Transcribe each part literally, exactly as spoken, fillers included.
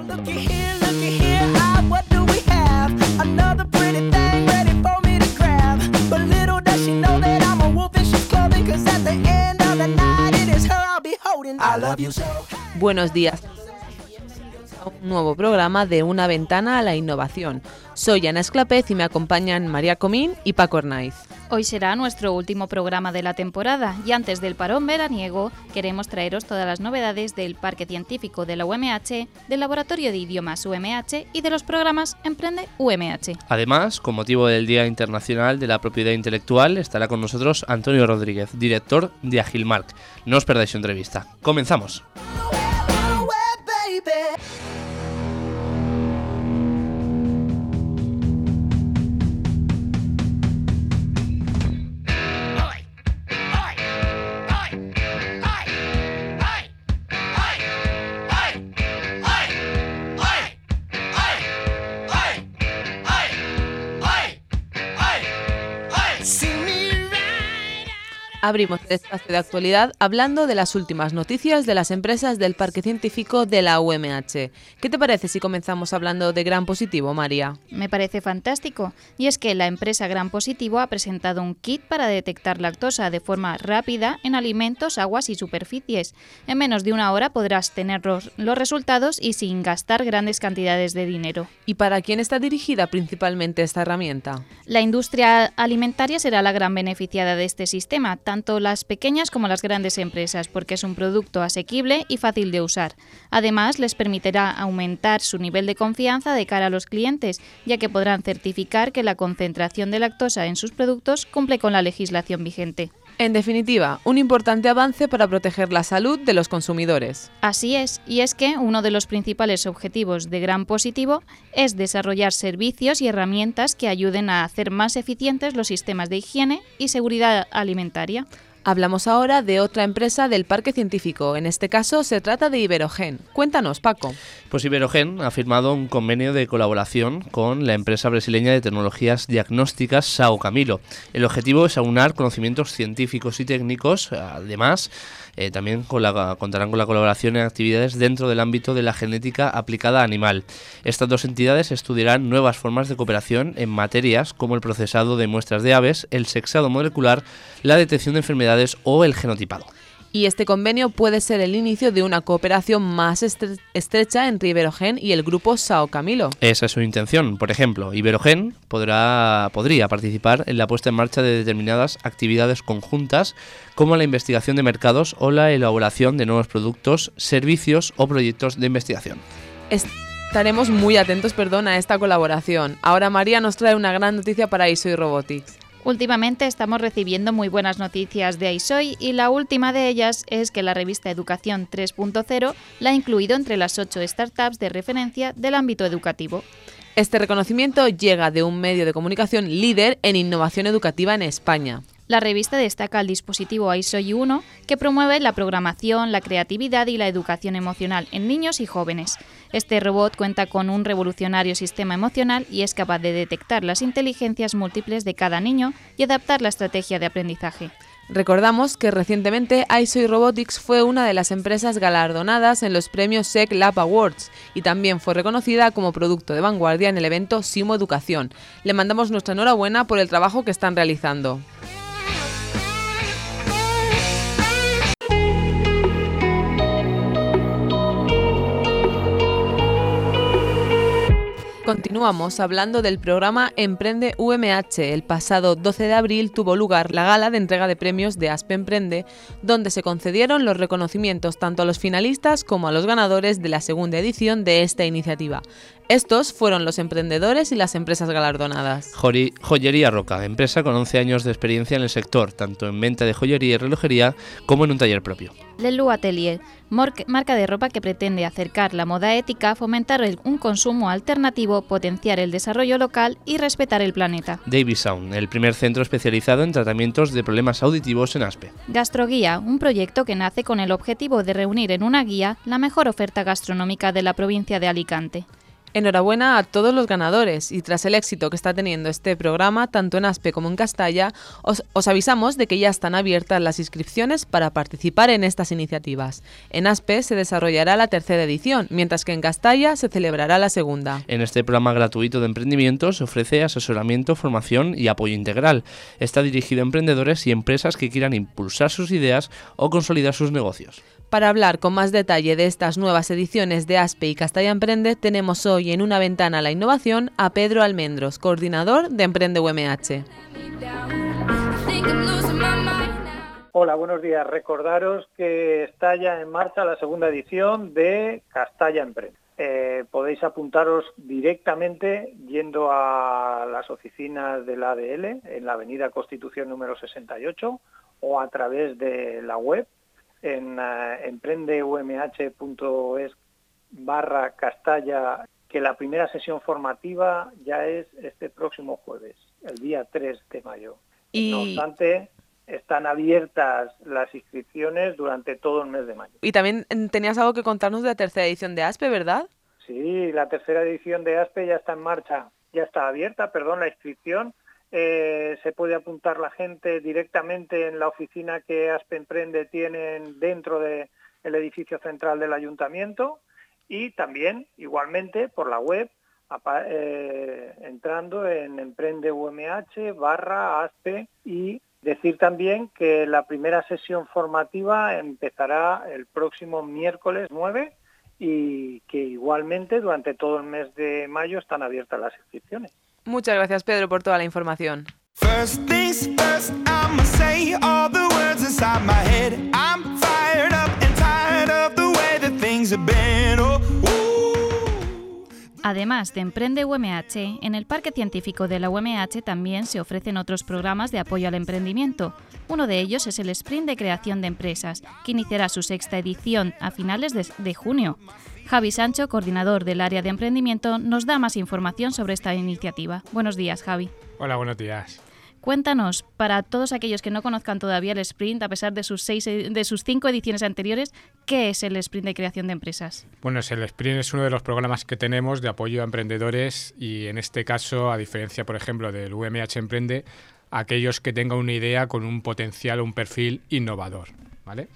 Buenos días. Un nuevo programa de Una Ventana a la Innovación. Soy Ana Esclapez y me acompañan María Comín y Paco Arnaiz. Hoy será nuestro último programa de la temporada y antes del parón veraniego queremos traeros todas las novedades del Parque Científico de la U M H, del Laboratorio de Idiomas U M H y de los programas Emprende U M H. Además, con motivo del Día Internacional de la Propiedad Intelectual, estará con nosotros Antonio Rodríguez, director de Agilmark. No os perdáis su entrevista. ¡Comenzamos! Abrimos el espacio de actualidad hablando de las últimas noticias de las empresas del Parque Científico de la U M H. ¿Qué te parece si comenzamos hablando de Gran Positivo, María? Me parece fantástico. Y es que la empresa Gran Positivo ha presentado un kit para detectar lactosa de forma rápida en alimentos, aguas y superficies. En menos de una hora podrás tener los, los resultados y sin gastar grandes cantidades de dinero. ¿Y para quién está dirigida principalmente esta herramienta? La industria alimentaria será la gran beneficiada de este sistema, tanto las pequeñas como las grandes empresas, porque es un producto asequible y fácil de usar. Además, les permitirá aumentar su nivel de confianza de cara a los clientes, ya que podrán certificar que la concentración de lactosa en sus productos cumple con la legislación vigente. En definitiva, un importante avance para proteger la salud de los consumidores. Así es, y es que uno de los principales objetivos de Gran Positivo es desarrollar servicios y herramientas que ayuden a hacer más eficientes los sistemas de higiene y seguridad alimentaria. Hablamos ahora de otra empresa del Parque Científico. En este caso se trata de Iberogen. Cuéntanos, Paco. Pues Iberogen ha firmado un convenio de colaboración con la empresa brasileña de tecnologías diagnósticas São Camilo. El objetivo es aunar conocimientos científicos y técnicos. Además, eh, también con la, contarán con la colaboración en actividades dentro del ámbito de la genética aplicada a animal. Estas dos entidades estudiarán nuevas formas de cooperación en materias como el procesado de muestras de aves, el sexado molecular, la detección de enfermedades o el genotipado. Y este convenio puede ser el inicio de una cooperación más estre- estrecha entre Iberogen y el grupo São Camilo. Esa es su intención. Por ejemplo, Iberogen podrá, podría participar en la puesta en marcha de determinadas actividades conjuntas como la investigación de mercados o la elaboración de nuevos productos, servicios o proyectos de investigación. Estaremos muy atentos, perdón, a esta colaboración. Ahora María nos trae una gran noticia para ISOI Robotics. Últimamente estamos recibiendo muy buenas noticias de ISOI y la última de ellas es que la revista Educación tres punto cero la ha incluido entre las ocho startups de referencia del ámbito educativo. Este reconocimiento llega de un medio de comunicación líder en innovación educativa en España. La revista destaca el dispositivo ISOI uno, que promueve la programación, la creatividad y la educación emocional en niños y jóvenes. Este robot cuenta con un revolucionario sistema emocional y es capaz de detectar las inteligencias múltiples de cada niño y adaptar la estrategia de aprendizaje. Recordamos que recientemente ISOI Robotics fue una de las empresas galardonadas en los premios S E C Lab Awards y también fue reconocida como producto de vanguardia en el evento Simo Educación. Le mandamos nuestra enhorabuena por el trabajo que están realizando. Continuamos hablando del programa Emprende U M H. El pasado doce de abril tuvo lugar la gala de entrega de premios de ASPE Emprende, donde se concedieron los reconocimientos tanto a los finalistas como a los ganadores de la segunda edición de esta iniciativa. Estos fueron los emprendedores y las empresas galardonadas. Jori- Joyería Roca, empresa con once años de experiencia en el sector, tanto en venta de joyería y relojería como en un taller propio. Lelu Atelier, marca de ropa que pretende acercar la moda ética, fomentar el, un consumo alternativo, potenciar el desarrollo local y respetar el planeta. Davy Sound, el primer centro especializado en tratamientos de problemas auditivos en ASPE. Gastroguía, un proyecto que nace con el objetivo de reunir en una guía la mejor oferta gastronómica de la provincia de Alicante. Enhorabuena a todos los ganadores y tras el éxito que está teniendo este programa, tanto en Aspe como en Castalla, os, os avisamos de que ya están abiertas las inscripciones para participar en estas iniciativas. En Aspe se desarrollará la tercera edición, mientras que en Castalla se celebrará la segunda. En este programa gratuito de emprendimiento se ofrece asesoramiento, formación y apoyo integral. Está dirigido a emprendedores y empresas que quieran impulsar sus ideas o consolidar sus negocios. Para hablar con más detalle de estas nuevas ediciones de Aspe y Castalla Emprende, tenemos hoy en Una Ventana a la Innovación a Pedro Almendros, coordinador de Emprende U M H. Hola, buenos días. Recordaros que está ya en marcha la segunda edición de Castalla Emprende. Eh, podéis apuntaros directamente yendo a las oficinas de la A D L en la avenida Constitución número sesenta y ocho o a través de la web en uh, emprendeumh.es barra Castalla, que la primera sesión formativa ya es este próximo jueves, el día tres de mayo. Y... No obstante, están abiertas las inscripciones durante todo el mes de mayo. Y también tenías algo que contarnos de la tercera edición de Aspe, ¿verdad? Sí, la tercera edición de Aspe ya está en marcha, ya está abierta, perdón, la inscripción. Eh, se puede apuntar la gente directamente en la oficina que Aspe Emprende tienen dentro del edificio central del ayuntamiento y también, igualmente, por la web, eh, entrando en emprendeumh barra Aspe y decir también que la primera sesión formativa empezará el próximo miércoles nueve y que igualmente durante todo el mes de mayo están abiertas las inscripciones. Muchas gracias, Pedro, por toda la información. First things first, I'ma say all the words inside my head. I'm fired up and tired of the way that things have been. Oh, ooh. Además de Emprende U M H, en el Parque Científico de la U M H también se ofrecen otros programas de apoyo al emprendimiento. Uno de ellos es el Sprint de Creación de Empresas, que iniciará su sexta edición a finales de, de junio. Javi Sancho, coordinador del área de emprendimiento, nos da más información sobre esta iniciativa. Buenos días, Javi. Hola, buenos días. Cuéntanos, para todos aquellos que no conozcan todavía el Sprint, a pesar de sus, seis, de sus cinco ediciones anteriores, ¿qué es el Sprint de Creación de Empresas? Bueno, el Sprint es uno de los programas que tenemos de apoyo a emprendedores y en este caso, a diferencia, por ejemplo, del U M H Emprende, aquellos que tengan una idea con un potencial o un perfil innovador. ¿Vale?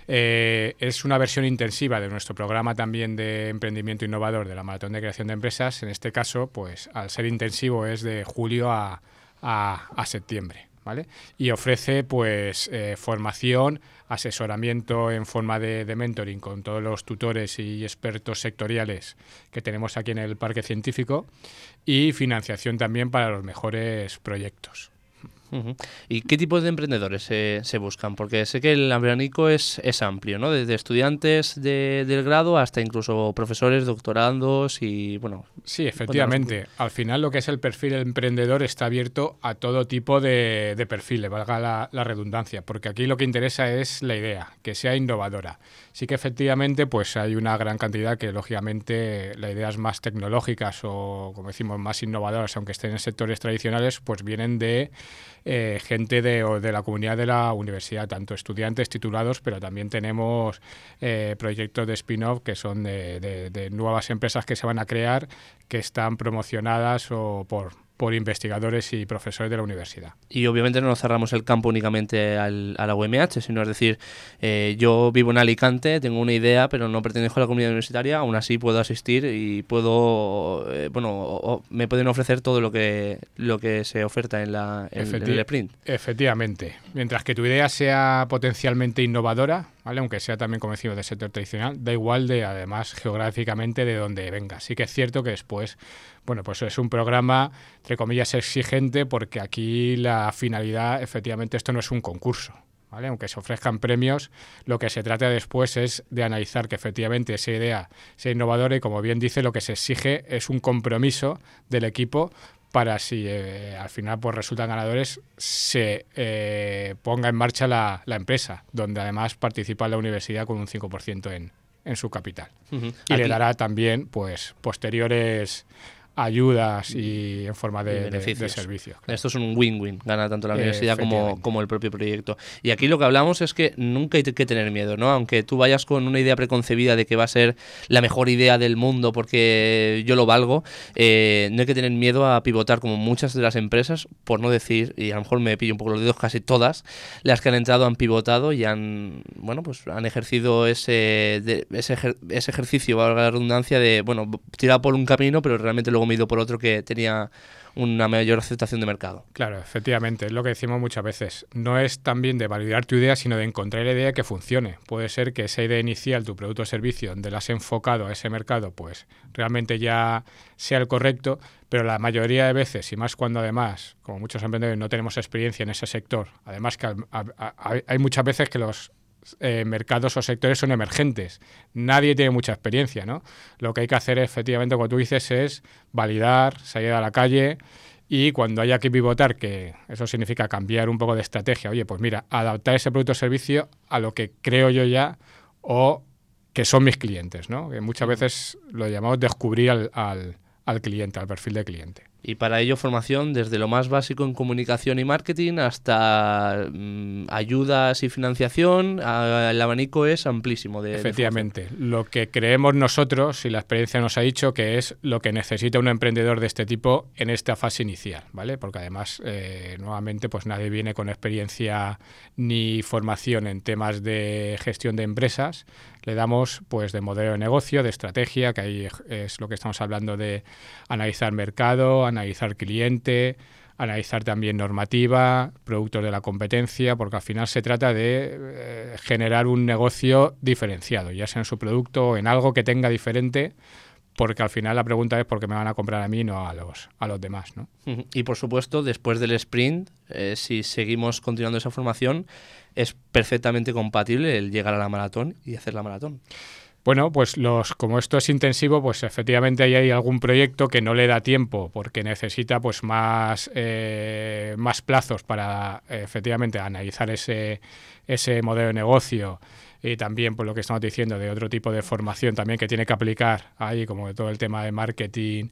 Eh, es una versión intensiva de nuestro programa también de emprendimiento innovador de la Maratón de Creación de Empresas. En este caso, pues al ser intensivo es de julio a, a, a septiembre, ¿vale? Y ofrece pues eh, formación, asesoramiento en forma de, de mentoring con todos los tutores y expertos sectoriales que tenemos aquí en el Parque Científico y financiación también para los mejores proyectos. Uh-huh. ¿Y qué tipo de emprendedores se, se buscan? Porque sé que el abanico es, es amplio, ¿no? Desde estudiantes de, del grado hasta incluso profesores, doctorandos y, bueno... Sí, efectivamente. Al final lo que es el perfil emprendedor está abierto a todo tipo de, de perfiles, valga la, la redundancia, porque aquí lo que interesa es la idea, que sea innovadora. Sí que efectivamente pues hay una gran cantidad que, lógicamente, las ideas más tecnológicas o, como decimos, más innovadoras, aunque estén en sectores tradicionales, pues vienen de... Eh, gente de, o de la comunidad de la universidad, tanto estudiantes titulados, pero también tenemos eh, proyectos de spin-off que son de, de, de nuevas empresas que se van a crear, que están promocionadas o por... por investigadores y profesores de la universidad. Y obviamente no nos cerramos el campo únicamente al, a la U M H, sino es decir, eh, yo vivo en Alicante, tengo una idea, pero no pertenezco a la comunidad universitaria, aún así puedo asistir y puedo, eh, bueno, o, o me pueden ofrecer todo lo que lo que se oferta en, la, en, Efecti- en el sprint. Efectivamente. Mientras que tu idea sea potencialmente innovadora, ¿vale? Aunque sea también, como decimos, del sector tradicional, da igual de, además, geográficamente de donde venga. Sí que es cierto que después, bueno, pues es un programa, entre comillas, exigente, porque aquí la finalidad, efectivamente, esto no es un concurso, ¿vale? Aunque se ofrezcan premios, lo que se trata después es de analizar que efectivamente esa idea sea innovadora y, como bien dice, lo que se exige es un compromiso del equipo para si eh, al final pues resultan ganadores, se eh, ponga en marcha la, la empresa, donde además participa la universidad con un cinco por ciento en, en su capital. Uh-huh. Y Aquí le dará también pues posteriores ayudas y en forma de, Y de, beneficios. de servicios. Claro. Esto es un win-win, gana tanto la Eh, universidad como, efectivamente. como el propio proyecto. Y aquí lo que hablamos es que nunca hay que tener miedo, ¿no? Aunque tú vayas con una idea preconcebida de que va a ser la mejor idea del mundo porque yo lo valgo, eh, no hay que tener miedo a pivotar, como muchas de las empresas, por no decir, y a lo mejor me pillo un poco los dedos, casi todas las que han entrado han pivotado y han, bueno, pues han ejercido ese, de, ese, ejer, ese ejercicio, valga la redundancia, de, bueno, tirar por un camino, pero realmente luego me he ido por otro que tenía una mayor aceptación de mercado. Claro, efectivamente, es lo que decimos muchas veces. No es también de validar tu idea, sino de encontrar la idea que funcione. Puede ser que esa idea inicial, tu producto o servicio, donde la has enfocado a ese mercado, pues realmente ya sea el correcto, pero la mayoría de veces, y más cuando además, como muchos emprendedores, no tenemos experiencia en ese sector, además que a, a, a, hay muchas veces que los Eh, mercados o sectores son emergentes. Nadie tiene mucha experiencia, ¿no? Lo que hay que hacer, efectivamente, como tú dices, es validar, salir a la calle y cuando haya que pivotar, que eso significa cambiar un poco de estrategia, oye, pues mira, adaptar ese producto o servicio a lo que creo yo ya o que son mis clientes, ¿no? Que muchas veces lo llamamos descubrir al, al, al cliente, al perfil de cliente. Y para ello formación desde lo más básico en comunicación y marketing hasta mmm, ayudas y financiación, a, el abanico es amplísimo. De, Efectivamente, de lo que creemos nosotros y la experiencia nos ha dicho que es lo que necesita un emprendedor de este tipo en esta fase inicial, ¿vale? Porque además, eh, nuevamente, pues nadie viene con experiencia ni formación en temas de gestión de empresas. Le damos pues de modelo de negocio, de estrategia, que ahí es lo que estamos hablando de analizar mercado, analizar cliente, analizar también normativa, productos de la competencia, porque al final se trata de eh, generar un negocio diferenciado, ya sea en su producto o en algo que tenga diferente, porque al final la pregunta es por qué me van a comprar a mí, no a los, a los demás, ¿no? Y por supuesto, después del sprint, eh, si seguimos continuando esa formación, es perfectamente compatible el llegar a la maratón y hacer la maratón. Bueno, pues los, como esto es intensivo, pues efectivamente ahí hay algún proyecto que no le da tiempo porque necesita pues más, eh, más plazos para eh, efectivamente analizar ese, ese modelo de negocio y también pues lo que estamos diciendo de otro tipo de formación también que tiene que aplicar ahí, como de todo el tema de marketing,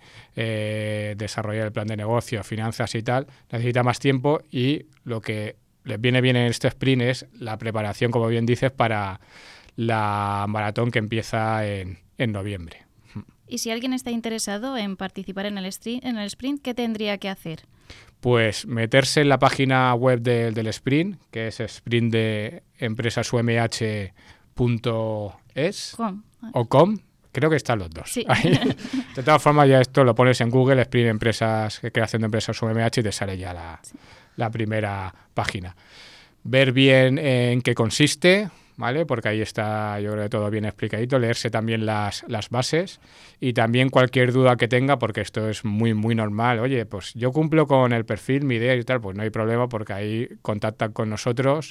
eh, desarrollar el plan de negocio, finanzas y tal, necesita más tiempo y lo que les viene bien en este sprint es la preparación, como bien dices, para la maratón que empieza en, en noviembre. Y si alguien está interesado en participar en el, stream, en el sprint, ¿qué tendría que hacer? Pues meterse en la página web de, del sprint, que es sprint de empresas u m h punto es Com. o com. Creo que están los dos. Sí. De todas formas, ya esto lo pones en Google, sprint empresas, creación de empresas u m h y te sale ya la, sí. la primera página. Ver bien en qué consiste, ¿vale? Porque ahí está, yo creo que todo bien explicadito, leerse también las, las bases y también cualquier duda que tenga, porque esto es muy, muy normal. Oye, pues yo cumplo con el perfil, mi idea y tal, pues no hay problema porque ahí contactan con nosotros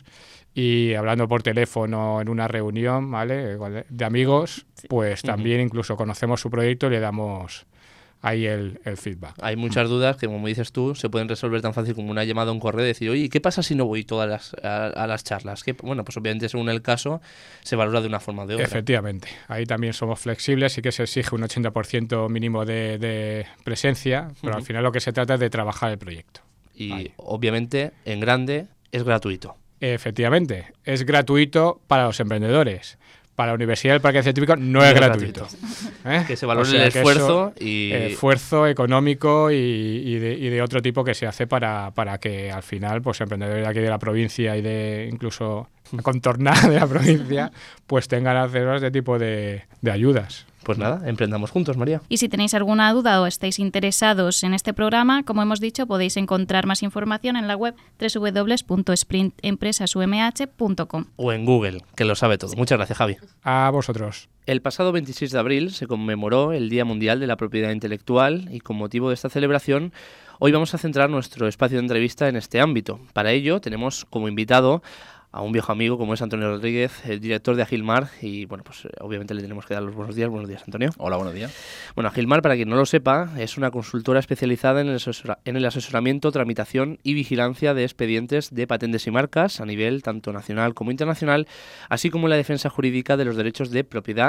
y hablando por teléfono en una reunión, ¿vale? De amigos, pues sí. También uh-huh. Incluso conocemos su proyecto y le damos ahí el, el feedback. Hay muchas dudas que, como dices tú, se pueden resolver tan fácil como una llamada o un correo y decir, oye, ¿qué pasa si no voy todas las, a, a las charlas? Que, bueno, pues obviamente según el caso se valora de una forma o de otra. Efectivamente. Ahí también somos flexibles, sí que se exige un ochenta por ciento mínimo de, de presencia, pero uh-huh. Al final lo que se trata es de trabajar el proyecto. Y ahí. Obviamente, en grande, es gratuito. Efectivamente. Es gratuito para los emprendedores. Para la Universidad del Parque Científico no, no es gratuito. gratuito. ¿Eh? Que se valore o sea, el esfuerzo eso, y... esfuerzo económico y, y, de, y de otro tipo que se hace para, para que al final pues emprendedores de aquí de la provincia y de incluso contornar de la provincia pues tengan acceso a este tipo de, de ayudas. Pues nada, emprendamos juntos, María. Y si tenéis alguna duda o estáis interesados en este programa, como hemos dicho, podéis encontrar más información en la web doble u doble u doble u punto sprint empresas u m h punto com. O en Google, que lo sabe todo. Muchas gracias, Javi. A vosotros. El pasado veintiséis de abril se conmemoró el Día Mundial de la Propiedad Intelectual y con motivo de esta celebración hoy vamos a centrar nuestro espacio de entrevista en este ámbito. Para ello tenemos como invitado a un viejo amigo como es Antonio Rodríguez, el director de Agilmar, y bueno, pues obviamente le tenemos que dar los buenos días. Buenos días, Antonio. Hola, buenos días. Bueno, Agilmar, para quien no lo sepa, es una consultora especializada en el, asesora- en el asesoramiento, tramitación y vigilancia de expedientes de patentes y marcas a nivel tanto nacional como internacional, así como en la defensa jurídica de los derechos de propiedad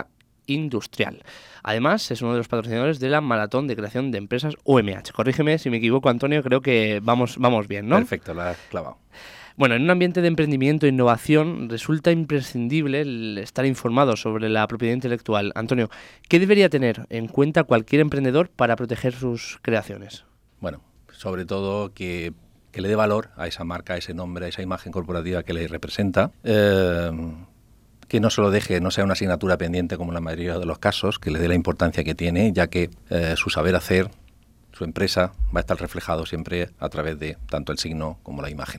industrial. Además, es uno de los patrocinadores de la Maratón de Creación de Empresas U M H. Corrígeme si me equivoco, Antonio, creo que vamos, vamos bien, ¿no? Perfecto, la has clavado. Bueno, en un ambiente de emprendimiento e innovación resulta imprescindible el estar informado sobre la propiedad intelectual. Antonio, ¿qué debería tener en cuenta cualquier emprendedor para proteger sus creaciones? Bueno, sobre todo que, que le dé valor a esa marca, a ese nombre, a esa imagen corporativa que le representa. Eh, que no se lo deje, no sea una asignatura pendiente como en la mayoría de los casos, que le dé la importancia que tiene, ya que eh, su saber hacer, su empresa, va a estar reflejado siempre a través de tanto el signo como la imagen.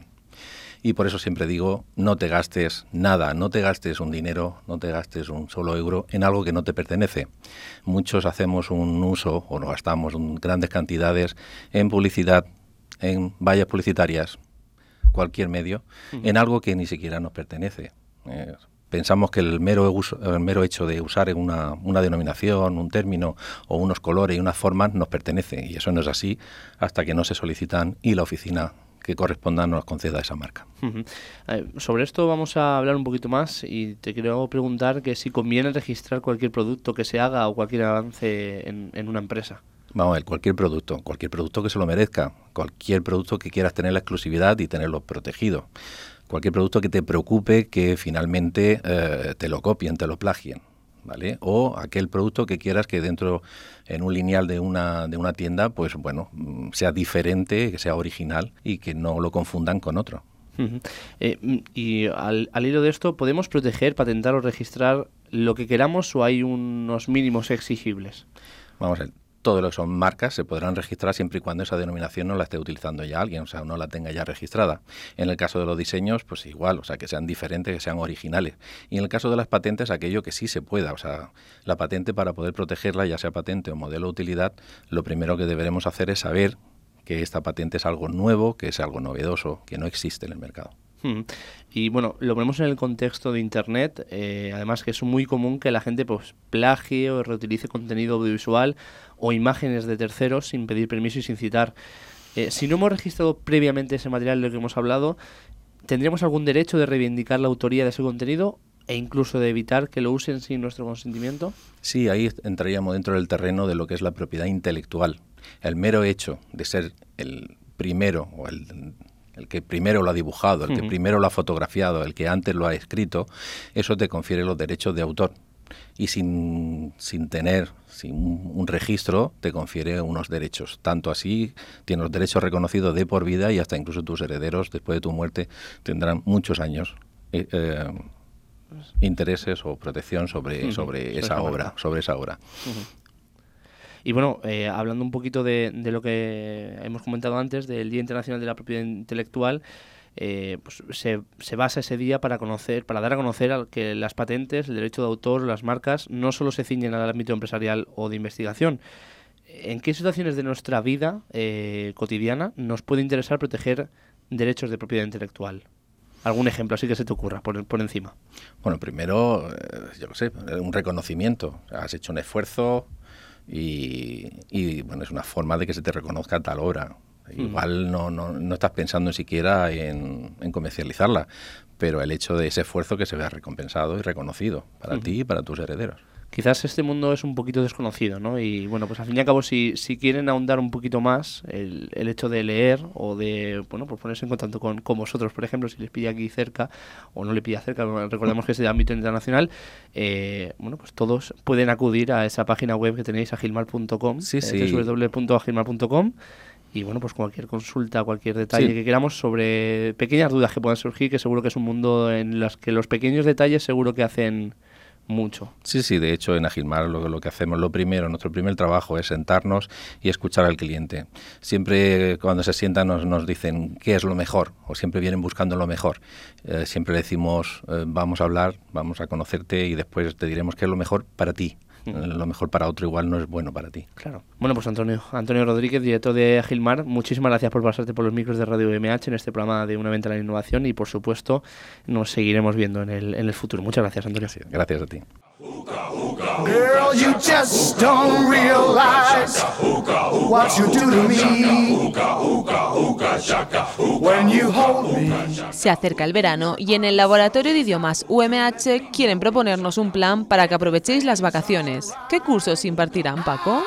Y por eso siempre digo, no te gastes nada, no te gastes un dinero, no te gastes un solo euro en algo que no te pertenece. Muchos hacemos un uso o nos gastamos un, grandes cantidades en publicidad, en vallas publicitarias, cualquier medio, uh-huh. en algo que ni siquiera nos pertenece. Eh, pensamos que el mero, uso, el mero hecho de usar una, una denominación, un término o unos colores y unas formas nos pertenece. Y eso no es así hasta que no se solicitan y la oficina que corresponda nos conceda esa marca. Uh-huh. eh, sobre esto vamos a hablar un poquito más y te quiero preguntar que si conviene registrar cualquier producto que se haga o cualquier avance en, en una empresa. Vamos a ver, cualquier producto, cualquier producto que se lo merezca, cualquier producto que quieras tener la exclusividad y tenerlo protegido, cualquier producto que te preocupe que finalmente eh, te lo copien, te lo plagien. ¿Vale? O aquel producto que quieras que dentro, en un lineal de una, de una tienda, pues bueno, sea diferente, que sea original y que no lo confundan con otro. Uh-huh. Eh, y al, al hilo de esto, ¿podemos proteger, patentar o registrar lo que queramos o hay unos mínimos exigibles? Vamos a ver. Todo lo que son marcas se podrán registrar siempre y cuando esa denominación no la esté utilizando ya alguien, o sea, no la tenga ya registrada. En el caso de los diseños, pues igual, o sea, que sean diferentes, que sean originales. Y en el caso de las patentes, aquello que sí se pueda, o sea, la patente para poder protegerla, ya sea patente o modelo de utilidad, lo primero que deberemos hacer es saber que esta patente es algo nuevo, que es algo novedoso, que no existe en el mercado. Hmm. Y bueno, lo ponemos en el contexto de Internet, eh, además que es muy común que la gente pues plagie o reutilice contenido audiovisual o imágenes de terceros sin pedir permiso y sin citar. Eh, si no hemos registrado previamente ese material de lo que hemos hablado, ¿tendríamos algún derecho de reivindicar la autoría de ese contenido e incluso de evitar que lo usen sin nuestro consentimiento? Sí, ahí entraríamos dentro del terreno de lo que es la propiedad intelectual. El mero hecho de ser el primero o el... el que primero lo ha dibujado, el que uh-huh. primero lo ha fotografiado, el que antes lo ha escrito, eso te confiere los derechos de autor. Y sin, sin tener sin un, un registro, te confiere unos derechos. Tanto así, tienes los derechos reconocidos de por vida y hasta incluso tus herederos, después de tu muerte, tendrán muchos años eh, eh, intereses o protección sobre, uh-huh. sobre, esa obra, sobre esa obra. Uh-huh. Y bueno, eh, hablando un poquito de, de lo que hemos comentado antes, del Día Internacional de la Propiedad Intelectual, eh, pues se, se basa ese día para conocer, para dar a conocer al que las patentes, el derecho de autor, las marcas, no solo se ciñen al ámbito empresarial o de investigación. ¿En qué situaciones de nuestra vida eh, cotidiana nos puede interesar proteger derechos de propiedad intelectual? ¿Algún ejemplo así que se te ocurra por, por encima? Bueno, primero, eh, yo no sé, un reconocimiento. Has hecho un esfuerzo... Y, y bueno, es una forma de que se te reconozca tal obra. Mm. Igual no, no, no estás pensando siquiera en, en comercializarla, pero el hecho de ese esfuerzo que se vea recompensado y reconocido para mm. ti y para tus herederos. Quizás este mundo es un poquito desconocido, ¿no? Y bueno, pues al fin y al cabo, si, si quieren ahondar un poquito más, el, el hecho de leer o de, bueno, pues ponerse en contacto con, con vosotros, por ejemplo, si les pilla aquí cerca o no le pilla cerca, recordemos que es de ámbito internacional, eh, bueno, pues todos pueden acudir a esa página web que tenéis, agilmar punto com, sí, eh, sí. doble u doble u doble u punto agilmar punto com. Y bueno, pues cualquier consulta, cualquier detalle sí. que queramos sobre pequeñas dudas que puedan surgir, que seguro que es un mundo en los que los pequeños detalles seguro que hacen mucho. Sí, sí, de hecho en Agilmar lo, lo que hacemos, lo primero, nuestro primer trabajo es sentarnos y escuchar al cliente. Siempre cuando se sientan nos, nos dicen qué es lo mejor, o siempre vienen buscando lo mejor. Eh, siempre le decimos, eh, vamos a hablar, vamos a conocerte y después te diremos qué es lo mejor para ti. Lo mejor para otro igual no es bueno para ti. Claro. Bueno, pues Antonio, Antonio Rodríguez, director de Agilmar, muchísimas gracias por pasarte por los micros de Radio U M H en este programa de Una Venta a la Innovación y por supuesto nos seguiremos viendo en el, en el futuro. Muchas gracias, Antonio. Sí, gracias a ti. Girl, you just don't realize what you do to me. When you hold me. Se acerca el verano y en el Laboratorio de Idiomas U M H quieren proponernos un plan para que aprovechéis las vacaciones. ¿Qué cursos impartirán, Paco?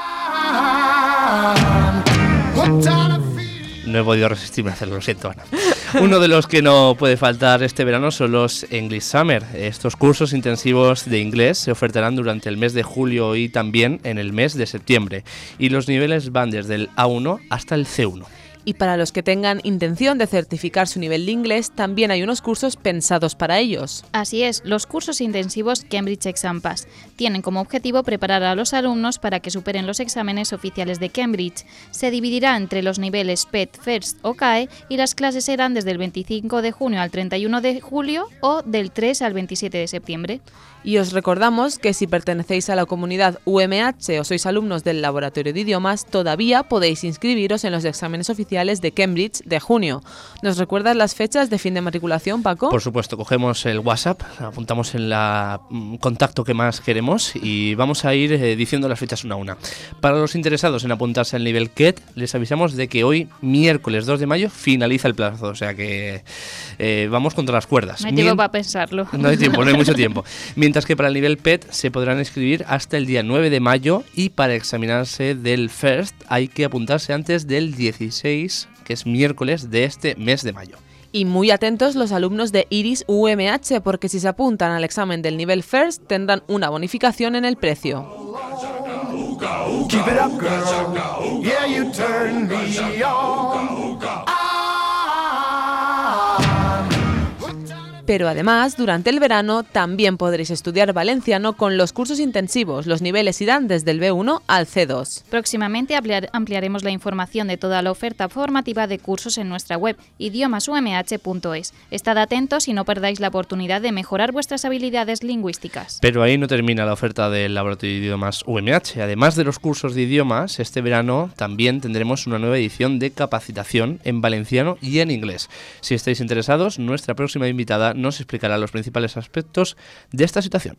No he podido resistirme a hacerlo, lo siento, Ana. Uno de los que no puede faltar este verano son los English Summer. Estos cursos intensivos de inglés se ofertarán durante el mes de julio y también en el mes de septiembre. Y los niveles van desde el A uno hasta el C uno. Y para los que tengan intención de certificar su nivel de inglés, también hay unos cursos pensados para ellos. Así es, los cursos intensivos Cambridge Exam Pass tienen como objetivo preparar a los alumnos para que superen los exámenes oficiales de Cambridge. Se dividirá entre los niveles P E T, FIRST o C A E y las clases serán desde el veinticinco de junio al treinta y uno de julio o del tres al veintisiete de septiembre. Y os recordamos que si pertenecéis a la comunidad U M H o sois alumnos del Laboratorio de Idiomas, todavía podéis inscribiros en los exámenes oficiales de Cambridge de junio. ¿Nos recuerdas las fechas de fin de matriculación, Paco? Por supuesto, cogemos el WhatsApp, apuntamos en la mm, contacto que más queremos y vamos a ir eh, diciendo las fechas una a una. Para los interesados en apuntarse al nivel C E T, les avisamos de que hoy, miércoles dos de mayo, finaliza el plazo, o sea que eh, vamos contra las cuerdas. No hay tiempo Mien- para pensarlo. No hay tiempo, no hay mucho tiempo. Mientras que para el nivel P E T se podrán inscribir hasta el día nueve de mayo y para examinarse del FIRST hay que apuntarse antes del dieciséis, que es miércoles de este mes de mayo. Y muy atentos los alumnos de Iris U M H, porque si se apuntan al examen del nivel FIRST tendrán una bonificación en el precio. Keep it up, girl. Yeah, you turn me on. Pero además, durante el verano también podréis estudiar valenciano con los cursos intensivos. Los niveles irán desde el B uno al C dos. Próximamente ampliar- ampliaremos la información de toda la oferta formativa de cursos en nuestra web idiomas u m h punto es. Estad atentos y no perdáis la oportunidad de mejorar vuestras habilidades lingüísticas. Pero ahí no termina la oferta del Laboratorio de Idiomas U M H. Además de los cursos de idiomas, este verano también tendremos una nueva edición de capacitación en valenciano y en inglés. Si estáis interesados, nuestra próxima invitada nos explicará los principales aspectos de esta situación.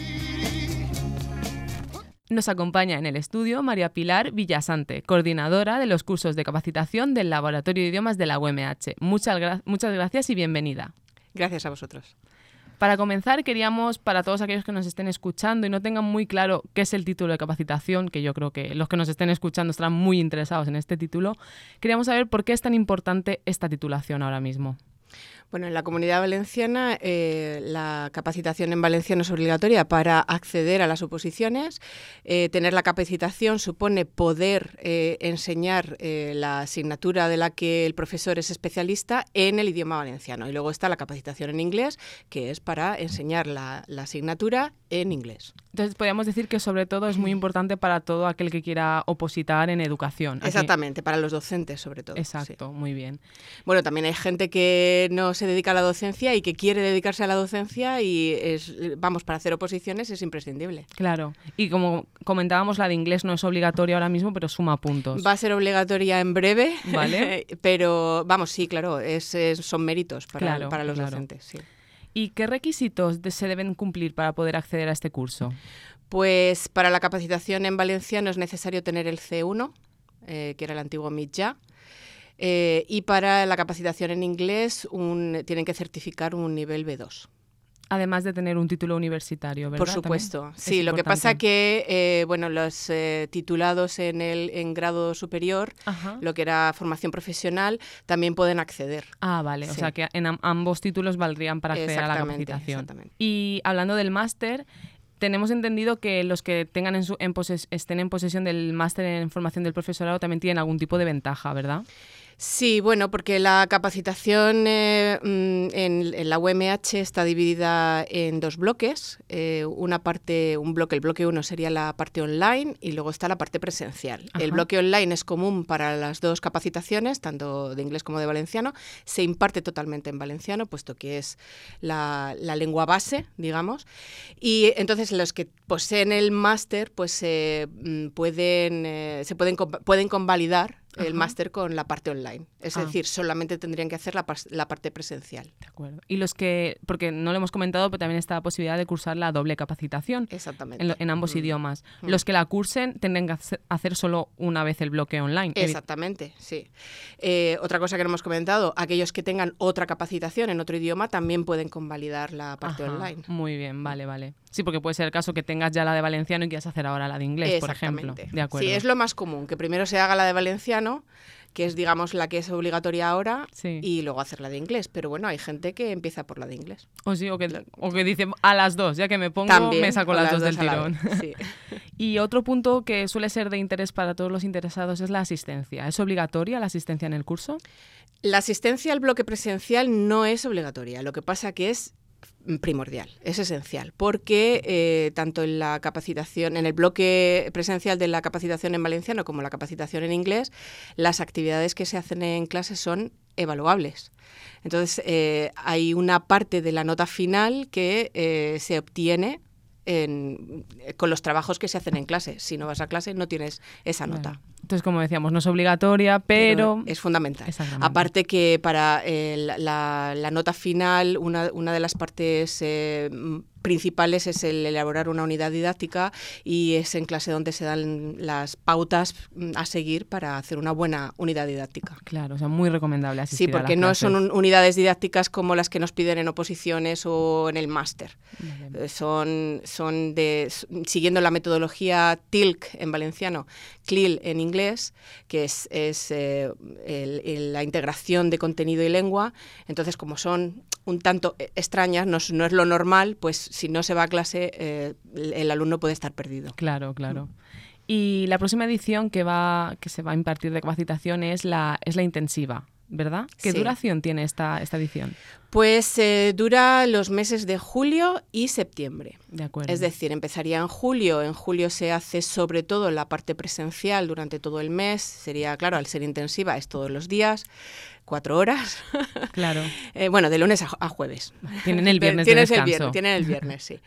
Nos acompaña en el estudio María Pilar Villasante, coordinadora de los cursos de capacitación del Laboratorio de Idiomas de la U M H. Muchas, gra- muchas gracias y bienvenida. Gracias a vosotros. Para comenzar, queríamos, para todos aquellos que nos estén escuchando y no tengan muy claro qué es el título de capacitación, que yo creo que los que nos estén escuchando estarán muy interesados en este título, queríamos saber por qué es tan importante esta titulación ahora mismo. Bueno, en la Comunidad Valenciana eh, la capacitación en valenciano es obligatoria para acceder a las oposiciones. Eh, tener la capacitación supone poder eh, enseñar eh, la asignatura de la que el profesor es especialista en el idioma valenciano. Y luego está la capacitación en inglés, que es para enseñar la, la asignatura en inglés. Entonces, podríamos decir que sobre todo es muy importante para todo aquel que quiera opositar en educación. Aquí- Exactamente, para los docentes sobre todo. Exacto, Sí. muy bien. Bueno, también hay gente que no se dedica a la docencia y que quiere dedicarse a la docencia y, es, vamos, para hacer oposiciones es imprescindible. Claro. Y como comentábamos, la de inglés no es obligatoria ahora mismo, pero suma puntos. Va a ser obligatoria en breve, Vale. pero vamos, sí, claro, es, es- son méritos para, Claro, para los claro. docentes. Sí. ¿Y qué requisitos de- se deben cumplir para poder acceder a este curso? Pues para la capacitación en valenciano es necesario tener el C uno, eh, que era el antiguo Mitjà. Eh, y para la capacitación en inglés un, tienen que certificar un nivel B dos. Además de tener un título universitario, ¿verdad? Por supuesto, También sí. es Lo que importante. pasa que, eh, bueno, los eh, titulados en el en grado superior, Ajá. lo que era formación profesional, también pueden acceder. Ah, vale. O Sí. sea que en am- ambos títulos valdrían para acceder a la Exactamente, capacitación. exactamente. Y hablando del máster, tenemos entendido que los que tengan en su, en poses- estén en posesión del máster en formación del profesorado también tienen algún tipo de ventaja, ¿verdad? Sí, bueno, porque la capacitación eh, mm, en, en la U M H está dividida en dos bloques. Eh, una parte, un bloque, el bloque uno sería la parte online y luego está la parte presencial. Ajá. El bloque online es común para las dos capacitaciones, tanto de inglés como de valenciano. Se imparte totalmente en valenciano, puesto que es la, la lengua base, digamos. Y entonces los que poseen el máster, pues eh, mm, pueden, eh, se pueden, con- pueden convalidar el máster con la parte online. Es Ah. decir, solamente tendrían que hacer la, pas- la parte presencial. De acuerdo. Y los que, porque no lo hemos comentado, pero también está la posibilidad de cursar la doble capacitación Exactamente. en, lo- en ambos Mm. idiomas. Mm. Los que la cursen tendrán que hace- hacer solo una vez el bloque online. Evi- Exactamente, sí. Eh, otra cosa que no hemos comentado, aquellos que tengan otra capacitación en otro idioma también pueden convalidar la parte Ajá, online. Muy bien, vale, vale. Sí, porque puede ser el caso que tengas ya la de valenciano y quieras hacer ahora la de inglés, por ejemplo. Exactamente. De acuerdo. Sí, es lo más común, que primero se haga la de valenciano, que es, digamos, la que es obligatoria ahora, Sí. y luego hacer la de inglés. Pero bueno, hay gente que empieza por la de inglés. O sí, o que, o que dice a las dos, ya que me pongo, También, me saco o las, dos dos del a la tirón. vez, sí. Y otro punto que suele ser de interés para todos los interesados es la asistencia. ¿Es obligatoria la asistencia en el curso? La asistencia al bloque presencial no es obligatoria, lo que pasa que es primordial, es esencial, porque eh, tanto en la capacitación, en el bloque presencial de la capacitación en valenciano como la capacitación en inglés, las actividades que se hacen en clase son evaluables. Entonces, eh, hay una parte de la nota final que eh, se obtiene en- con los trabajos que se hacen en clase. Si no vas a clase, no tienes esa nota. Vale. Entonces, como decíamos, no es obligatoria, pero... es fundamental. Exactamente. Aparte que para eh, la, la nota final, una, una de las partes eh, principales es el elaborar una unidad didáctica, y es en clase donde se dan las pautas mm, a seguir para hacer una buena unidad didáctica. Claro, o sea, muy recomendable asistir Sí, a las porque no clases. son un- unidades didácticas como las que nos piden en oposiciones o en el máster. Vale. Eh, Son, son de, s- siguiendo la metodología T I L C en valenciano, C L I L en inglés, que es, es eh, el- el- la integración de contenido y lengua. Entonces, como son un tanto eh, extrañas, no, es- no es lo normal, pues si no se va a clase, eh, el, el alumno puede estar perdido. Claro, claro. Y la próxima edición que va que se va a impartir de capacitación es la es la intensiva, ¿verdad? ¿Qué Sí. duración tiene esta, esta edición? Pues eh, dura los meses de julio y septiembre. De acuerdo. Es decir, empezaría en julio. En julio se hace sobre todo la parte presencial durante todo el mes. Sería, claro, al ser intensiva es todos los días, cuatro horas. Claro. Eh, bueno, de lunes a, a jueves. Tienen el viernes de Tienes el descanso. viernes, tienen el viernes, sí.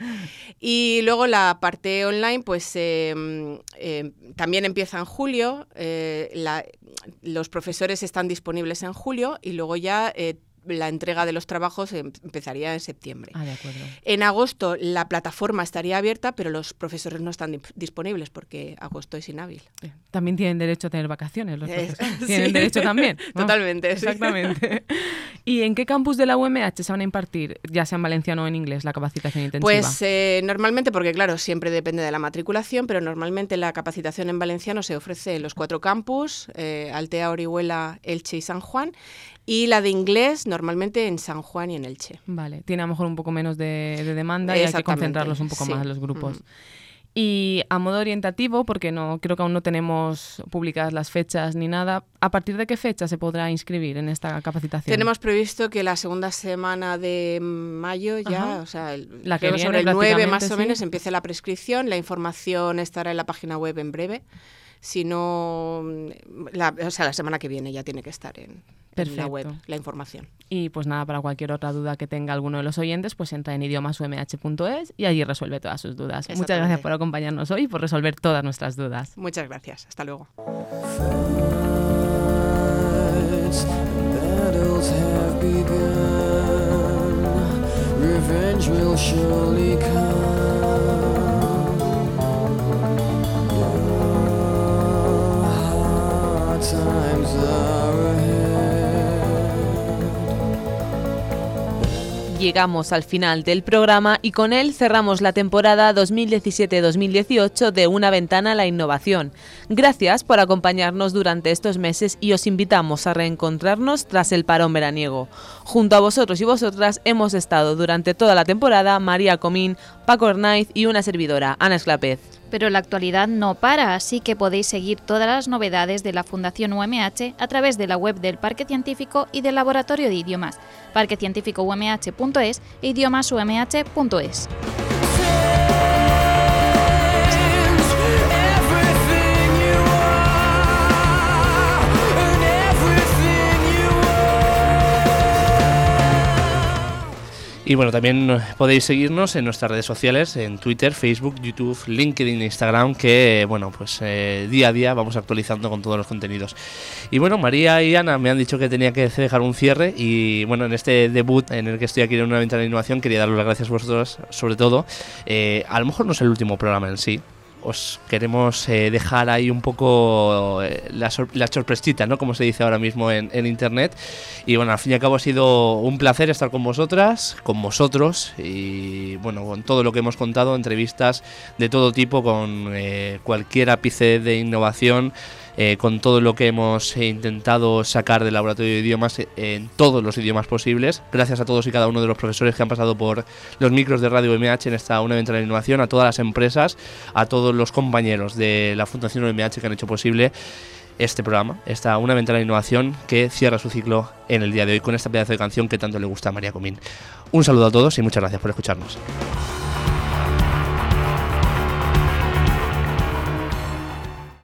Y luego la parte online, pues eh, eh, también empieza en julio. Eh, la- los profesores están disponibles en julio, y luego ya eh, la entrega de los trabajos em- empezaría en septiembre. Ah, de acuerdo. En agosto la plataforma estaría abierta, pero los profesores no están dip- disponibles porque agosto es inhábil. Eh, También tienen derecho a tener vacaciones los Es- profesores. Tienen sí. derecho también. ¿no? Totalmente, sí. Exactamente. ¿Y en qué campus de la U M H se van a impartir, ya sea en valenciano o en inglés, la capacitación intensiva? Pues eh, normalmente, porque claro, siempre depende de la matriculación, pero normalmente la capacitación en valenciano se ofrece en los cuatro campus, eh, Altea, Orihuela, Elche y San Juan, y la de inglés normalmente en San Juan y en Elche. Vale, tiene a lo mejor un poco menos de, de demanda y hay que Exactamente, concentrarlos un poco sí. más los grupos. Mm. Y a modo orientativo, porque no creo que aún no tenemos publicadas las fechas ni nada, ¿a partir de qué fecha se podrá inscribir en esta capacitación? Tenemos previsto que la segunda semana de mayo ya, Ajá. o sea, el, La que creo viene, sobre el nueve más prácticamente, o sí. menos empiece la prescripción. La información estará en la página web en breve. Si no, la, o sea, la semana que viene ya tiene que estar en, en la web Perfecto. la información. Y pues nada, para cualquier otra duda que tenga alguno de los oyentes, pues entra en idiomas u m h punto es y allí resuelve todas sus dudas. Muchas Exactamente. gracias por acompañarnos hoy y por resolver todas nuestras dudas. Muchas gracias. Hasta luego. Battles have begun. Revenge will surely come. Hard times are Llegamos al final del programa y con él cerramos la temporada dos mil diecisiete dos mil dieciocho de Una Ventana a la Innovación. Gracias por acompañarnos durante estos meses y os invitamos a reencontrarnos tras el parón veraniego. Junto a vosotros y vosotras hemos estado durante toda la temporada María Comín, Paco Hernáiz y una servidora, Ana Esclapez. Pero la actualidad no para, así que podéis seguir todas las novedades de la Fundación U M H a través de la web del Parque Científico y del Laboratorio de Idiomas, parque científico u m h punto es e idiomas u m h punto es. Y bueno, también podéis seguirnos en nuestras redes sociales, en Twitter, Facebook, YouTube, LinkedIn, Instagram, que bueno, pues eh, día a día vamos actualizando con todos los contenidos. Y bueno, María y Ana me han dicho que tenía que dejar un cierre y bueno, en este debut en el que estoy aquí en Una Ventana de Innovación quería daros las gracias a vosotros, sobre todo. Eh, a lo mejor no es el último programa en sí. Os queremos eh, dejar ahí un poco eh, la, sor la sorpresita, ¿no? Como se dice ahora mismo en, en internet. Y bueno, al fin y al cabo ha sido un placer estar con vosotras, con vosotros y bueno, con todo lo que hemos contado, entrevistas de todo tipo, con eh, cualquier ápice de innovación. Eh, con todo lo que hemos eh, intentado sacar del laboratorio de idiomas eh, en todos los idiomas posibles. Gracias a todos y cada uno de los profesores que han pasado por los micros de Radio U M H en esta Una Ventana de Innovación, a todas las empresas, a todos los compañeros de la Fundación U M H que han hecho posible este programa, esta Una Ventana de Innovación que cierra su ciclo en el día de hoy con esta pedazo de canción que tanto le gusta a María Comín. Un saludo a todos y muchas gracias por escucharnos.